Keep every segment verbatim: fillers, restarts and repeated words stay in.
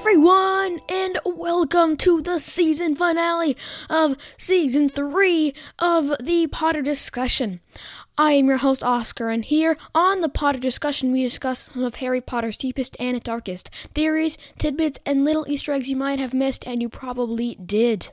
everyone, and welcome to the season finale of season three of the Potter Discussion. I am your host, Oscar, and here on the Potter Discussion, we discuss some of Harry Potter's deepest and darkest theories, tidbits, and little Easter eggs you might have missed, and you probably did.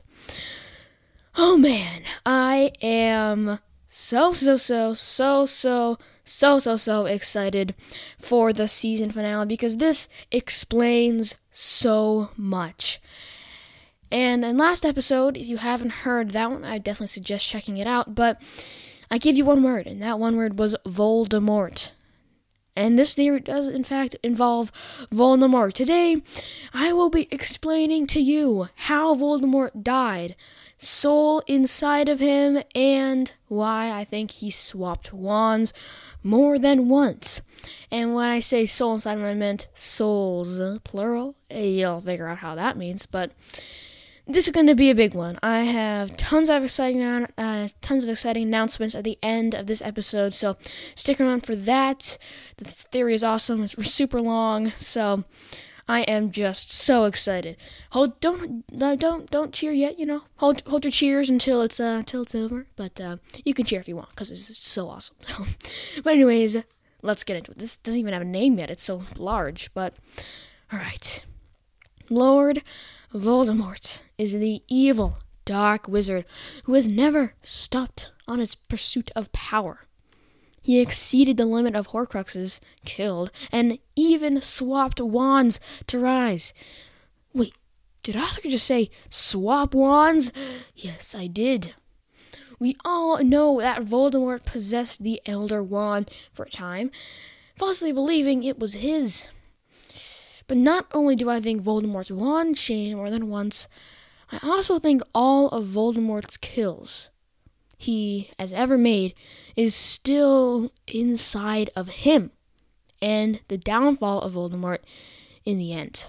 Oh man, I am so, so, so, so, so, so, so, so excited for the season finale because this explains so much. And in last episode, if you haven't heard that one, I definitely suggest checking it out, but I give you one word, and that one word was Voldemort. And this theory does, in fact, involve Voldemort. Today, I will be explaining to you how Voldemort died, soul inside of him, and why I think he swapped wands more than once. And when I say soul inside of him, I meant souls, plural. You'll figure out how that means, but this is going to be a big one. I have tons of exciting uh, tons of exciting announcements at the end of this episode, so stick around for that. This theory is awesome. It's super long, so I am just so excited. Hold, don't, don't, don't cheer yet. You know, hold, hold your cheers until it's uh, until it's over. But uh, you can cheer if you want because it's so awesome. But anyways, let's get into it. This doesn't even have a name yet. It's so large. But all right, Lord Voldemort is the evil, dark wizard who has never stopped on his pursuit of power. He exceeded the limit of Horcruxes, killed, and even swapped wands to rise. Wait, did Oscar just say swap wands? Yes, I did. We all know that Voldemort possessed the Elder Wand for a time, falsely believing it was his. But not only do I think Voldemort's wand changed more than once, I also think all of Voldemort's kills he has ever made is still inside of him, and the downfall of Voldemort in the end.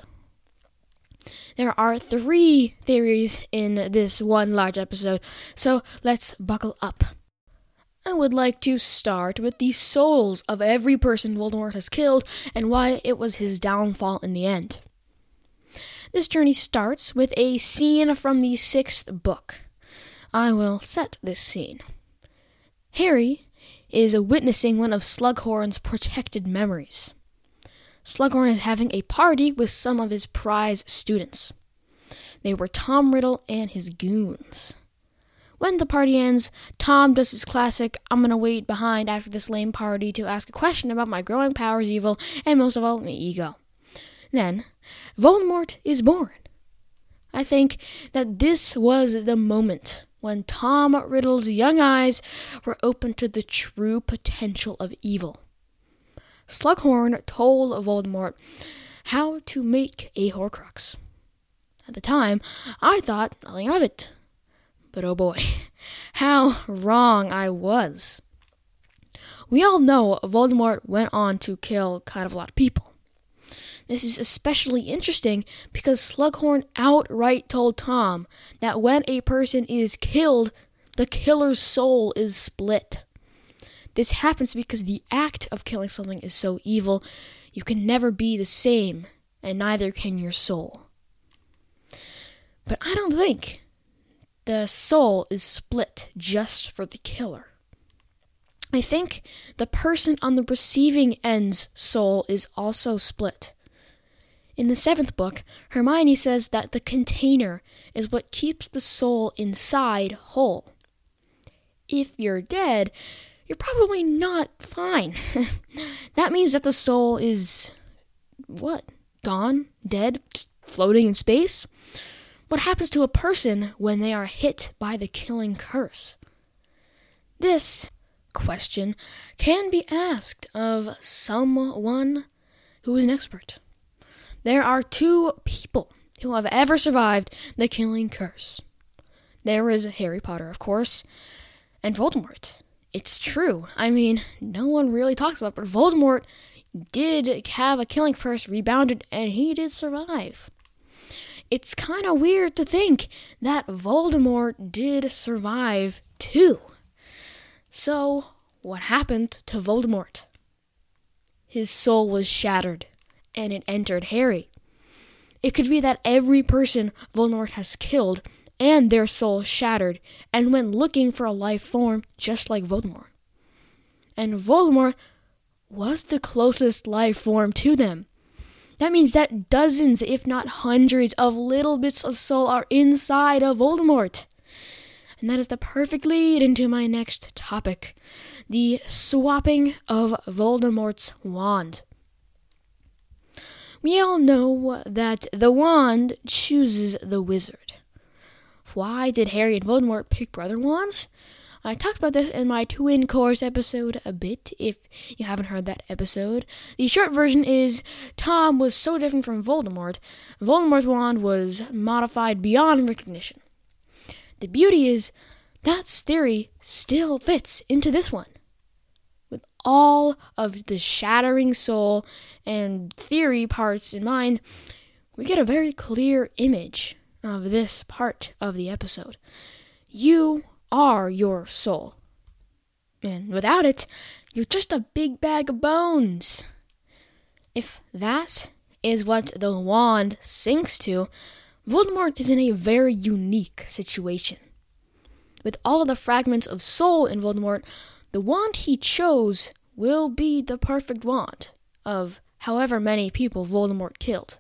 There are three theories in this one large episode, so let's buckle up. I would like to start with the souls of every person Voldemort has killed and why it was his downfall in the end. This journey starts with a scene from the sixth book. I will set this scene. Harry is witnessing one of Slughorn's protected memories. Slughorn is having a party with some of his prize students. They were Tom Riddle and his goons. When the party ends, Tom does his classic, I'm gonna wait behind after this lame party to ask a question about my growing powers, evil, and most of all, my ego. Then, Voldemort is born. I think that this was the moment when Tom Riddle's young eyes were open to the true potential of evil. Slughorn told Voldemort how to make a Horcrux. At the time, I thought nothing of it. But oh boy, how wrong I was. We all know Voldemort went on to kill kind of a lot of people. This is especially interesting because Slughorn outright told Tom that when a person is killed, the killer's soul is split. This happens because the act of killing something is so evil, you can never be the same, and neither can your soul. But I don't think the soul is split just for the killer. I think the person on the receiving end's soul is also split. In the seventh book, Hermione says that the container is what keeps the soul inside whole. If you're dead, you're probably not fine. That means that the soul is, what, gone, dead, just floating in space? What happens to a person when they are hit by the killing curse? This question can be asked of someone who is an expert. There are two people who have ever survived the killing curse. There is Harry Potter, of course, and Voldemort. It's true. I mean, no one really talks about it, but Voldemort did have a killing curse rebounded, and he did survive. It's kind of weird to think that Voldemort did survive, too. So, what happened to Voldemort? His soul was shattered, and it entered Harry. It could be that every person Voldemort has killed and their soul shattered and went looking for a life form just like Voldemort. And Voldemort was the closest life form to them. That means that dozens, if not hundreds, of little bits of soul are inside of Voldemort. And that is the perfect lead into my next topic, the swapping of Voldemort's wand. We all know that the wand chooses the wizard. Why did Harry and Voldemort pick brother wands? I talked about this in my Twin Cores episode a bit, if you haven't heard that episode. The short version is, Tom was so different from Voldemort, Voldemort's wand was modified beyond recognition. The beauty is, that theory still fits into this one. With all of the shattering soul and theory parts in mind, we get a very clear image of this part of the episode. You are your soul. And without it, you're just a big bag of bones. If that is what the wand sinks to, Voldemort is in a very unique situation. With all of the fragments of soul in Voldemort, the wand he chose will be the perfect wand of however many people Voldemort killed.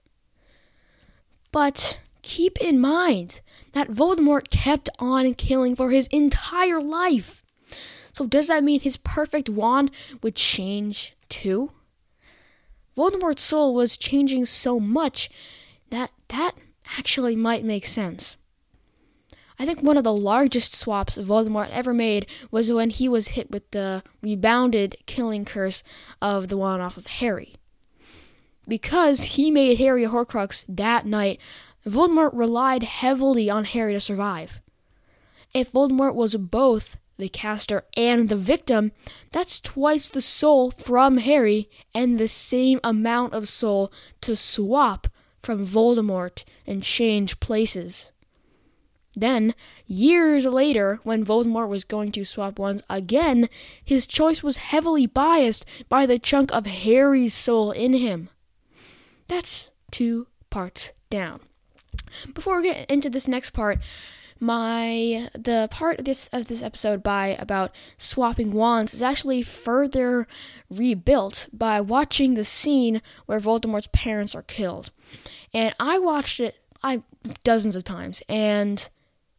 But keep in mind that Voldemort kept on killing for his entire life. So does that mean his perfect wand would change too? Voldemort's soul was changing so much that that actually might make sense. I think one of the largest swaps Voldemort ever made was when he was hit with the rebounded killing curse of the wand off of Harry. Because he made Harry a Horcrux that night, Voldemort relied heavily on Harry to survive. If Voldemort was both the caster and the victim, that's twice the soul from Harry and the same amount of soul to swap from Voldemort and change places. Then, years later, when Voldemort was going to swap wands again, his choice was heavily biased by the chunk of Harry's soul in him. That's two parts down. Before we get into this next part, my the part of this of this episode by about swapping wands is actually further rebuilt by watching the scene where Voldemort's parents are killed. And I watched it I dozens of times, and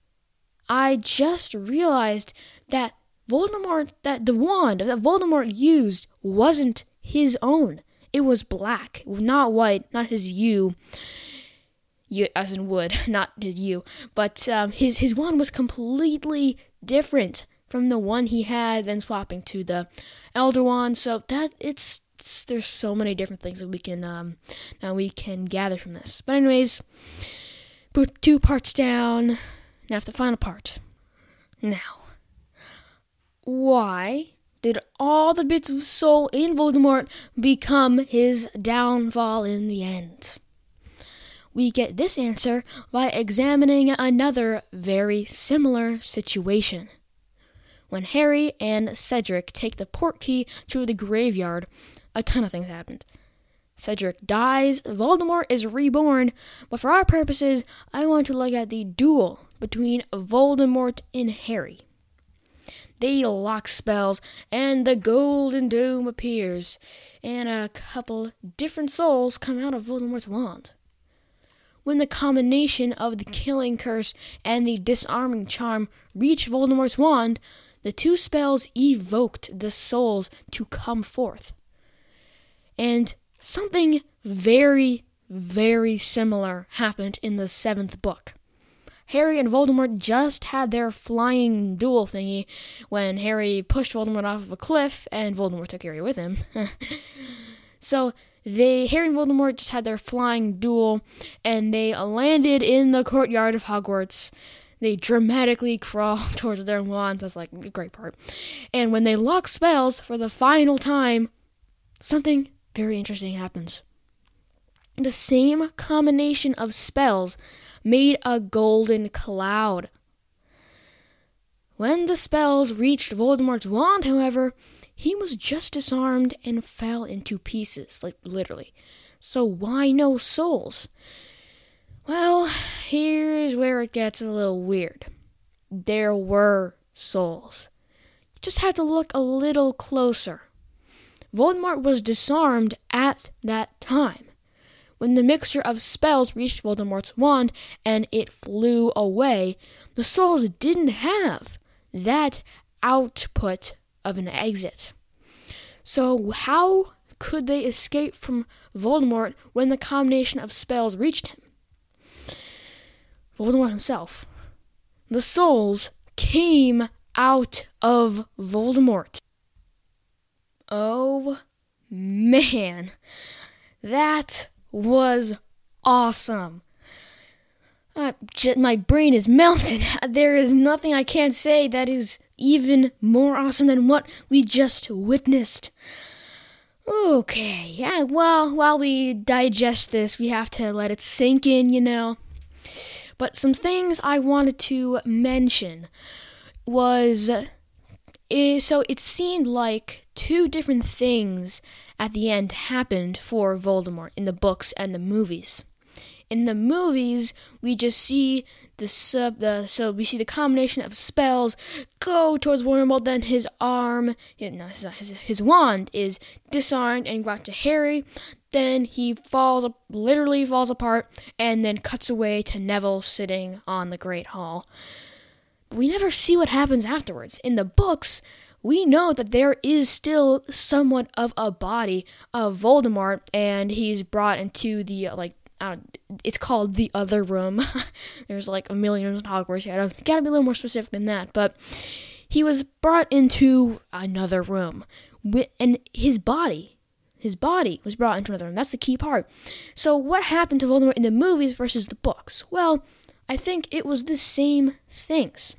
I just realized that Voldemort that the wand that Voldemort used wasn't his own. It was black, not white, not his U. You, as in wood, not his you, but um, his his wand was completely different from the one he had then swapping to the Elder Wand. So that it's, it's there's so many different things that we can um that we can gather from this. But anyways, put two parts down. Now for the final part. Now, why did all the bits of soul in Voldemort become his downfall in the end? We get this answer by examining another very similar situation. When Harry and Cedric take the portkey to the graveyard, a ton of things happened. Cedric dies, Voldemort is reborn, but for our purposes, I want to look at the duel between Voldemort and Harry. They lock spells, and the Golden Dome appears, and a couple different souls come out of Voldemort's wand. When the combination of the killing curse and the disarming charm reached Voldemort's wand, the two spells evoked the souls to come forth. And something very, very similar happened in the seventh book. Harry and Voldemort just had their flying duel thingy when Harry pushed Voldemort off of a cliff and Voldemort took Harry with him. So they, Harry and Voldemort just had their flying duel, and they landed in the courtyard of Hogwarts. They dramatically crawl towards their wands. That's like a great part. And when they lock spells for the final time, something very interesting happens. The same combination of spells made a golden cloud. When the spells reached Voldemort's wand, however, he was just disarmed and fell into pieces, like literally. So why no souls? Well, here's where it gets a little weird. There were souls. You just had to look a little closer. Voldemort was disarmed at that time. When the mixture of spells reached Voldemort's wand and it flew away, the souls didn't have that output of an exit. So how could they escape from Voldemort when the combination of spells reached him? Voldemort himself. The souls came out of Voldemort. Oh, man. That was awesome. Uh, j- my brain is melting. There is nothing I can't say that is even more awesome than what we just witnessed. Okay, yeah, well, while we digest this, we have to let it sink in, you know. But some things I wanted to mention was, uh, so it seemed like two different things at the end happened for Voldemort in the books and the movies. In the movies, we just see the sub, the so we see the combination of spells go towards Voldemort. Then his arm, no, his, his his wand is disarmed and brought to Harry. Then he falls, literally falls apart, and then cuts away to Neville sitting on the Great Hall. But we never see what happens afterwards. In the books, we know that there is still somewhat of a body of Voldemort, and he's brought into the, like, I don't, it's called the other room. There's like a million rooms in Hogwarts. You gotta, gotta be a little more specific than that. But he was brought into another room, and his body, his body was brought into another room. That's the key part. So what happened to Voldemort in the movies versus the books? Well, I think it was the same things.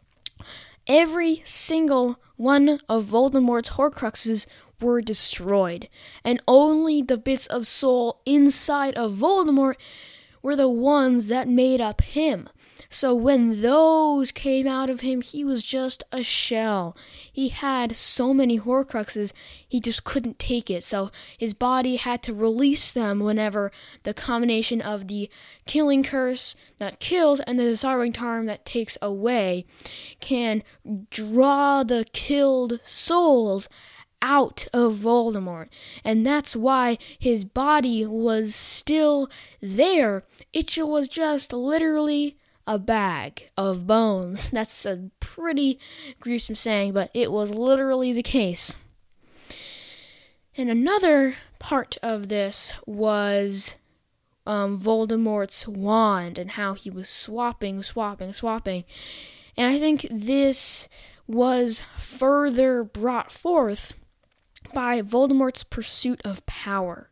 Every single one of Voldemort's Horcruxes were destroyed, and only the bits of soul inside of Voldemort were the ones that made up him. So when those came out of him, he was just a shell. He had so many Horcruxes, he just couldn't take it. So his body had to release them whenever the combination of the killing curse that kills and the disarming charm that takes away can draw the killed souls out of Voldemort. And that's why his body was still there. It was just literally a bag of bones. That's a pretty gruesome saying, but it was literally the case. And another part of this was um, Voldemort's wand and how he was swapping, swapping, swapping. And I think this was further brought forth by Voldemort's pursuit of power.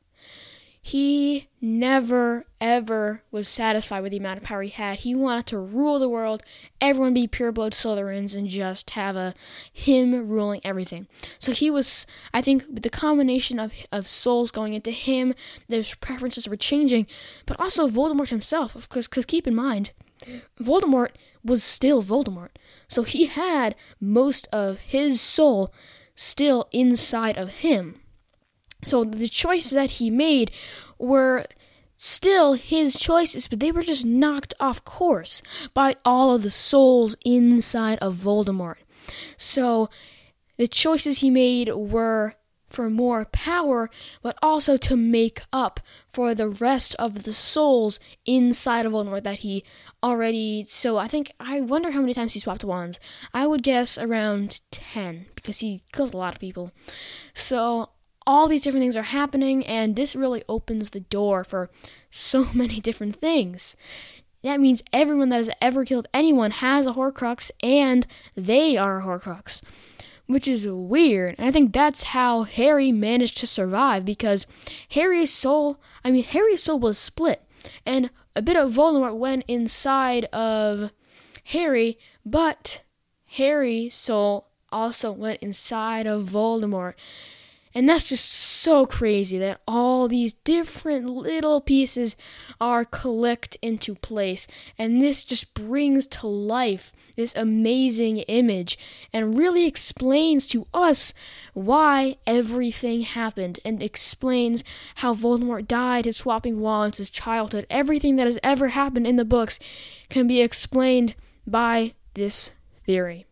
He never, ever was satisfied with the amount of power he had. He wanted to rule the world, everyone be pure-blood Slytherins, and just have a him ruling everything. So he was, I think, with the combination of, of souls going into him, their preferences were changing, but also Voldemort himself, of course, because keep in mind, Voldemort was still Voldemort. So he had most of his soul still inside of him. So the choices that he made were still his choices, but they were just knocked off course by all of the souls inside of Voldemort. So the choices he made were for more power, but also to make up for the rest of the souls inside of Voldemort that he already... So I think, I wonder how many times he swapped wands. I would guess around ten, because he killed a lot of people. So all these different things are happening, and this really opens the door for so many different things. That means everyone that has ever killed anyone has a Horcrux, and they are a Horcrux, which is weird. And I think that's how Harry managed to survive, because Harry's soul, I mean, Harry's soul was split, and a bit of Voldemort went inside of Harry, but Harry's soul also went inside of Voldemort. And that's just so crazy that all these different little pieces are collected into place. And this just brings to life this amazing image and really explains to us why everything happened and explains how Voldemort died, his swapping wands, his childhood. Everything that has ever happened in the books can be explained by this theory.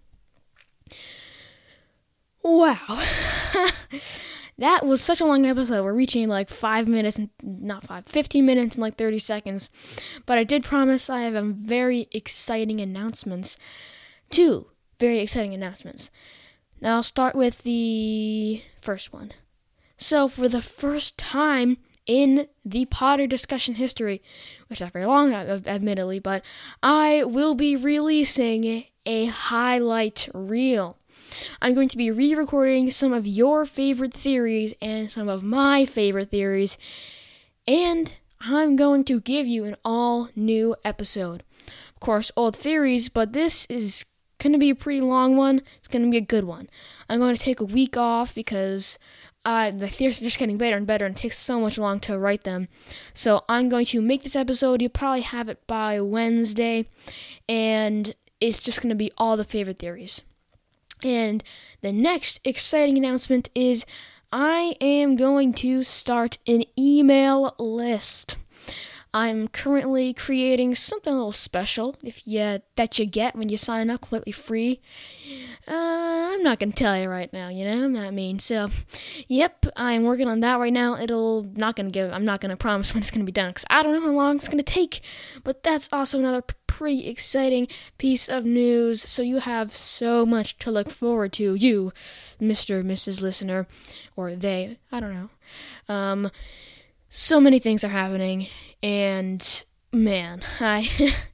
Wow. That was such a long episode. We're reaching like five minutes, not five, fifteen minutes and like thirty seconds. But I did promise I have a very exciting announcements. Two very exciting announcements. Now I'll start with the first one. So for the first time in the Potter discussion history, which is not very long, admittedly, but I will be releasing a highlight reel. I'm going to be re-recording some of your favorite theories and some of my favorite theories, and I'm going to give you an all-new episode. Of course, old theories, but this is going to be a pretty long one. It's going to be a good one. I'm going to take a week off because uh, the theories are just getting better and better, and it takes so much long to write them. So I'm going to make this episode. You'll probably have it by Wednesday, and it's just going to be all the favorite theories. And the next exciting announcement is I am going to start an email list. I'm currently creating something a little special if you, that you get when you sign up, completely free. Uh, I'm not going to tell you right now, you know, I'm not mean. So, yep, I'm working on that right now. It'll not going to give, I'm not going to promise when it's going to be done because I don't know how long it's going to take. But that's also another p- pretty exciting piece of news. So you have so much to look forward to, you, Mister Missus Listener, or they, I don't know. Um, so many things are happening. And, man, I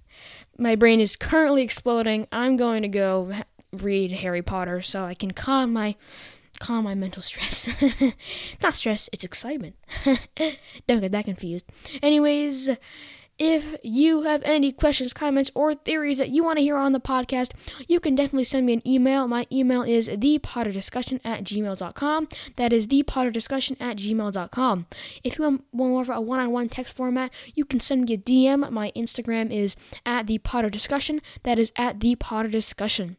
my brain is currently exploding. I'm going to go read Harry Potter so I can calm my calm my mental stress. Not stress, it's excitement. Don't get that confused. Anyways, if you have any questions, comments, or theories that you want to hear on the podcast, you can definitely send me an email. My email is thepotterdiscussion at gmail dot com. That is thepotterdiscussion at gmail dot com. If you want more of a one-on-one text format, you can send me a D M. My Instagram is at thepotterdiscussion. That is at thepotterdiscussion.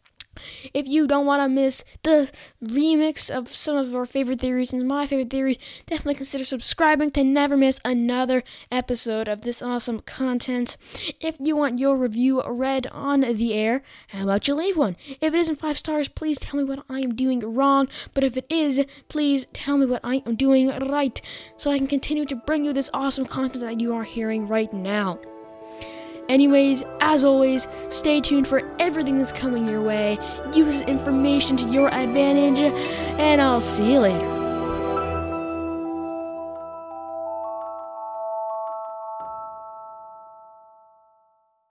If you don't want to miss the remix of some of our favorite theories and my favorite theories, definitely consider subscribing to never miss another episode of this awesome content. If you want your review read on the air, how about you leave one? If it isn't five stars, please tell me what I am doing wrong. But if it is, please tell me what I am doing right so I can continue to bring you this awesome content that you are hearing right now. Anyways, as always, stay tuned for everything that's coming your way. Use information to your advantage, and I'll see you later.